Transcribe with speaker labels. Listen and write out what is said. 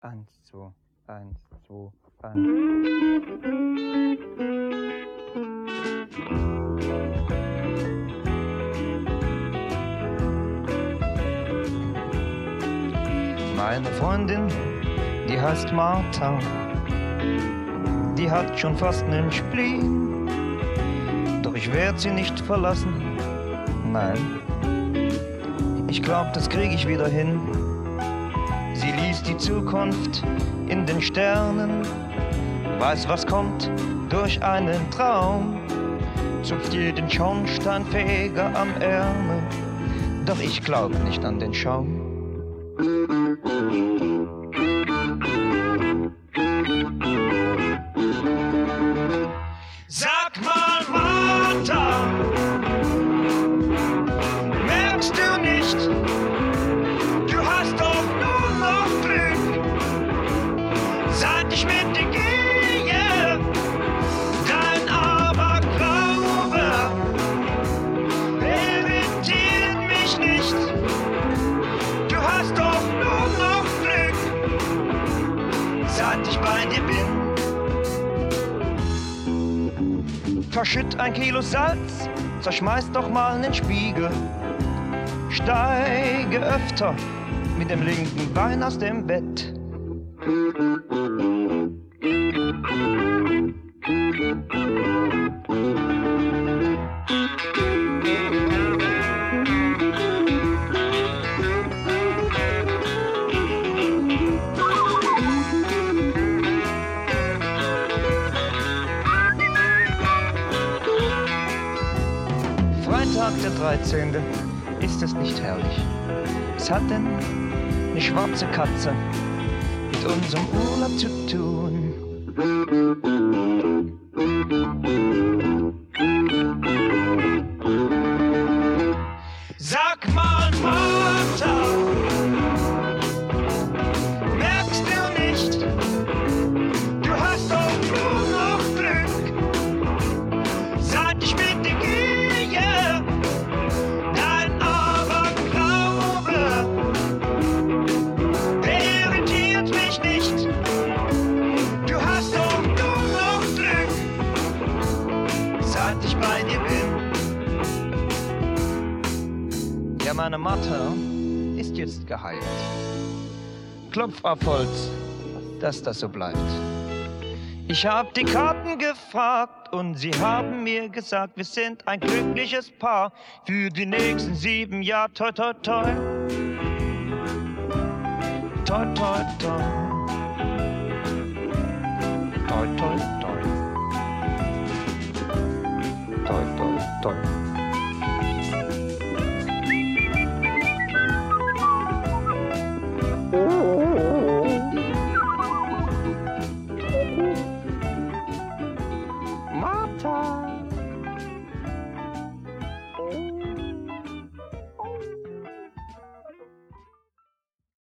Speaker 1: 1, 2, 1, 2, 1. Meine Freundin, die heißt Martha, die hat schon fast nen Spleen, doch ich werd sie nicht verlassen, nein, ich glaub, das krieg ich wieder hin. Sie liest die Zukunft in den Sternen, weiß, was kommt durch einen Traum, zupft jeden Schornsteinfeger am Ärmel, doch ich glaub nicht an den Schaum. Sag mal, Martha, merkst du nicht, du hast doch nur noch Glück, seit ich mit dir gehe, dein Aberglaube irritiert mich nicht, du hast doch nur noch Glück, seit ich bei dir bin. Verschütt 1 Kilo Salz, zerschmeiß doch mal nen Spiegel. Steige öfter mit dem linken Bein aus dem Bett. Freitag der 13. Ist es nicht herrlich? Was hat denn eine schwarze Katze mit unserem Urlaub zu tun? Sag mal, Martha, merkst du nicht, du hast doch nur noch Glück, seit ich mit dir gehe, dein Aberglaube irritiert mich nicht, du hast doch nur noch Glück, seit ich bei dir bin. Ja, meine Mathe ist jetzt geheilt. Klopf auf Holz, dass das so bleibt. Ich hab die Karten gefragt und sie haben mir gesagt, wir sind ein glückliches Paar für die nächsten 7 Jahre. Toi, toi, toi. Toi, toi, toi.